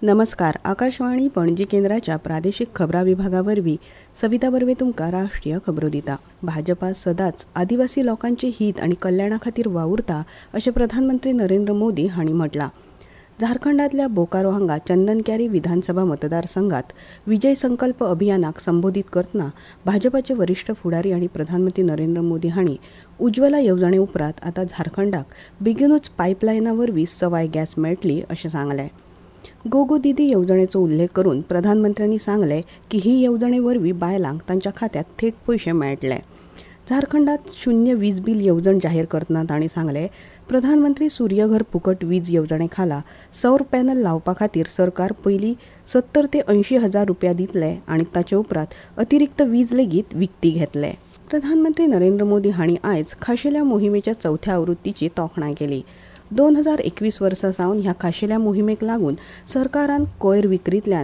नमस्कार. आकाशवाणी पणजी केंद्राच्या प्रादेशिक खबरा विभागावरवी सविता बर्वे तुमका राष्ट्रीय खबरो दिता. भाजपा सदांच आदिवासी लोकांचे हित आणि कल्याणा खातीर वावुरता अशें प्रधानमंत्री नरेंद्र मोदी हांणी म्हटलां. झारखंडातल्या बोकारो हांगा चंदनकॅरी विधानसभा मतदारसंघात विजय संकल्प अभियानाक संबोधित करतना भाजपाचे वरिष्ठ फुडारी आणि प्रधानमंत्री नरेंद्र मोदी हांणी उज्ज्वला येवजणे उपरांत आता झारखंडाक बेगीनूच पायपलायना वरवीं सवाय गॅस मेळटली अशें सांगलें. गोगो दीदी येवजणेचो उल्लेख करून प्रधानमंत्र्यांनी सांगले की ही येवजणे वरवीं बायलांक तांच्या खात्यात थेट पयशे मेळटले. झारखंडात शून्य वीज बिल येवजण जाहीर करतना तांणी सांगले, प्रधानमंत्री सूर्यघर फुकट वीज येवजणे खाला सौर पॅनल लावपा खातीर सरकार पयलीं 70 ते 80 हजार रुपया दितले आणि ताचे उपरांत अतिरिक्त वीज लेगीत विकती घेतले. प्रधानमंत्री नरेंद्र मोदी हांणी आयज खाशेल्या मोहिमेच्या 4थ्या आवृत्तीची तोखणाय केली. 2021 वर्सा सावन ह्या खाशेल्या मोहिमेक लागून सरकारान कोयर विक्रींतल्यान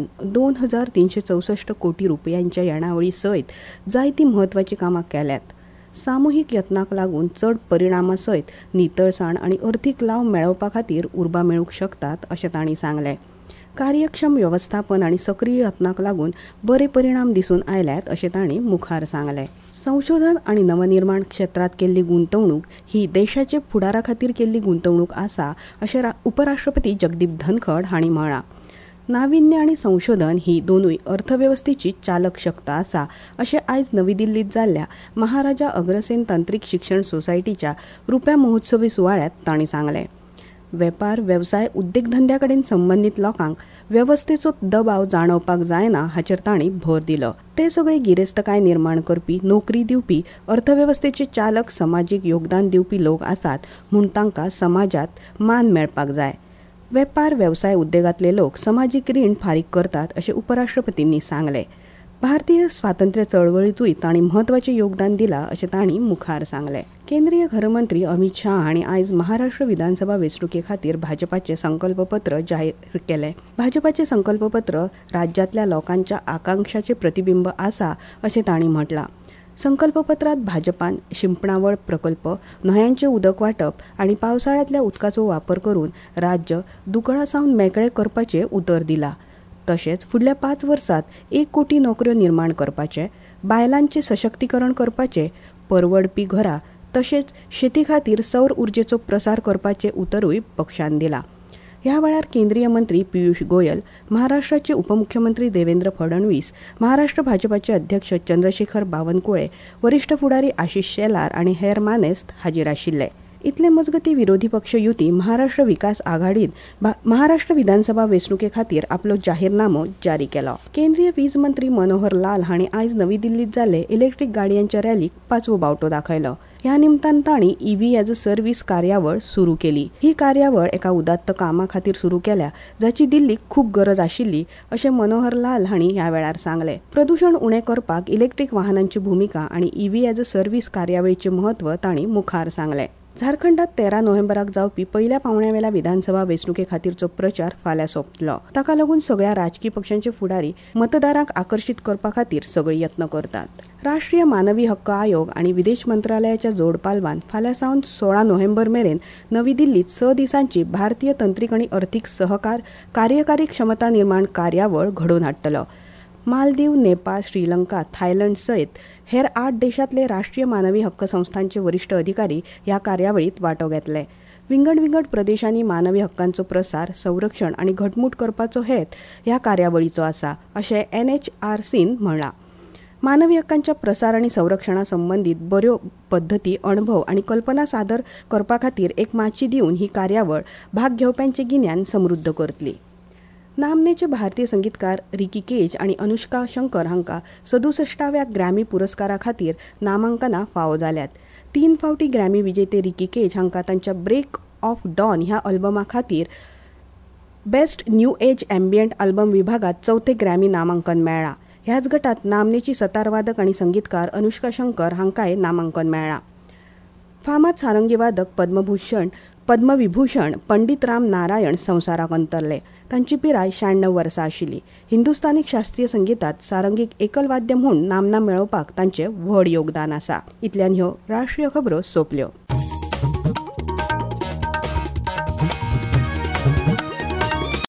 2364 कोटी रुपयांच्या येणावळी सयत जायती म्हत्वाची कामां केल्यात. सामुहीक यत्नाक लागून चड परिणामा सयत नितळसाण आनी अर्थीक लाव मेळोवपा खातीर उर्बा मेळूंक शकतात अशें तांणी सांगलें. कार्यक्षम व्यवस्थापन आनी सक्रीय यत्नाक लागून बरे परिणाम दिसून आयल्यात अशें तांणी मुखार सांगलें. संशोधन आनी नवनिर्माण क्षेत्रांत केल्ली गुंतवणूक ही देशाचे फुडारा खातीर केल्ली गुंतवणूक आसा अशें उपराष्ट्रपती जगदीप धनखड हांणी म्हळां. नाविन्य आनी संशोधन ही दोनूय अर्थवेवस्थेची चालक शक्त आसा अशें आयज नवी दिल्लीत जाल्ल्या महाराजा अग्रसेन तांत्रीक शिक्षण सोसायटीच्या रुप्या महोत्सवी सुवाळ्यात तांणी सांगलें. वेपार वेवसाय उद्देगधंद्या कडेन संबंदीत लोकांक वेवस्थेचो दबाव जाणवपाक जायना हाचेर तांणी भर दिलो. ते सगळे गिरेस्तकाय निर्माण करपी, नोकरी दिवपी, अर्थवेवस्थेचे चालक, समाजीक योगदान दिवपी लोक आसात म्हूण तांकां समाजात मान मेळपाक जाय. वेपार वेवसाय उद्देगांतले लोक समाजीक रीण फारीक करतात अशें उपराष्ट्रपतींनी सांगलें. भारतीय स्वातंत्र्य चळवळीतूय तांणी म्हत्वाचें योगदान दिलां अशें तांणी मुखार सांगलें. केंद्रीय गृहमंत्री अमित शाह हांणी आयज महाराष्ट्र विधानसभा वेंचणुके खातीर भाजपाचें संकल्पपत्र जाहीर केलें. भाजपाचें संकल्पपत्र राज्यांतल्या लोकांच्या आकांक्षाचें प्रतिबिंब आसा अशें तांणी म्हटलां. संकल्पपत्रांत भाजपान शिंपणावळ प्रकल्प, न्हंयांचें उदक वांटप आनी पावसाळ्यांतल्या उदकाचो वापर करून राज्य दुकाळा सावन मेकळें करपाचें उतर दिलां. तशेंच फुडल्या 5 वर्सांत 1 कोटी नोकऱ्यो निर्माण करपाचे, बायलांचें सशक्तीकरण करपाचें, परवडपी घरां तशेंच शेती खातीर सौर उर्जेचो प्रसार करपाचें उतरूय पक्षान दिलां. ह्या वेळार केंद्रीय मंत्री पियुष गोयल, महाराष्ट्राचे उपमुख्यमंत्री देवेंद्र फडणवीस, महाराष्ट्र भाजपाचे अध्यक्ष चंद्रशेखर बावनकुळे, वरिष्ठ फुडारी आशिष शेलार आनी हेर मानेस्त हाजीर आशिल्ले. इतले मजगती विरोधी पक्ष युती महाराष्ट्र विकास आघाडीन महाराष्ट्र विधानसभा वेंचणुके खातीर आपलो जाहीरनामो जारी केलो. केंद्रीय वीज मंत्री मनोहर लाल हांणी आयज नवी दिल्लीत जाल्ले इलेक्ट्रीक गाडयांच्या रॅलीक 5वो बावटो दाखयलो. ह्या निमतान तांणी EV एज अ सर्व्हिस कार्यावळ सुरू केली. ही कार्यावळ एका उदात्त कामा खातीर सुरू केल्या जाची दिल्लीक खूब गरज आशिल्ली अशें मनोहर लाल हांणी ह्या वेळार सांगलें. प्रदूषण उणें करपाक इलेक्ट्रीक वाहनांची भुमिका आनी EV एज अ सर्व्हिस कार्यावळीचें म्हत्व तांणी मुखार सांगलें. झारखंडात 13 नोव्हेंबराक जावपी पयल्या पावण्यावेल्या विधानसभा वेंचणुके खातीरचो प्रचार फाल्यां सोंपतलो. ताका लागून सगळ्या राजकी पक्षांचे फुडारी मतदारांक आकर्शीत करपा खातीर सगळे यत्न करतात. राष्ट्रीय मानवी हक्क आयोग आनी विदेश मंत्रालयाच्या जोड पालवान फाल्यां सावन 16 नोव्हेंबर मेरेन नवी दिल्लीत 6 दिसांची भारतीय तंत्रीक आनी अर्थीक सहकार कार्यकारी क्षमता निर्माण कार्यावळ घडोवन हाडटलो. मालदीव, नेपाळ, श्रीलंका, थायलंड सयत हेर 8 देशांतले राष्ट्रीय मानवी हक्क संस्थांचे वरिष्ठ अधिकारी ह्या कार्यावळीत वांटो घेतले. विंगड प्रदेशांनी मानवी हक्कांचो प्रसार, संरक्षण आनी घटमूट करपाचो हेत ह्या कार्यावळीचो आसा अशें NHRCन म्हळां. मानवी हक्कांच्या प्रसार आनी संरक्षणा संबंदीत बऱ्यो पद्दती, अणभव आनी कल्पना सादर करपा खातीर एक माची दिवन ही कार्यावळ भाग घेवप्यांचें गिन्यान समृद्ध करतली. नामनेचे भारतीय संगीतकार रिकी केज आनी अनुष्का शंकर हांकां 67व्या ग्रॅमी पुरस्कारा खातीर नामांकनां फावो जाल्यात. 3 फावटी ग्रॅमी विजेते रिकी केज हांकां तांच्या ब्रेक ऑफ डॉन ह्या अल्बमा खातीर best new age ambient album विभागात 4थे ग्रॅमी नामांकन मेळ्ळां. ह्याच गटात नामनेची सतारवादक आनी संगीतकार अनुष्का शंकर हांकांय नामांकन मेळ्ळां. फामाद सारंगी वादक पद्मविभूषण पंडित राम नारायण संवसाराक अंतरले. तांची पिराय 96 वर्सां आशिल्ली. हिंदुस्थानीक शास्त्रीय संगीतात सारंगीक एकल वाद्य म्हूण नामना मेळोवपाक तांचें व्हड योगदान आसा. इतल्यान ह्यो राष्ट्रीय खबरो सोंपल्यो.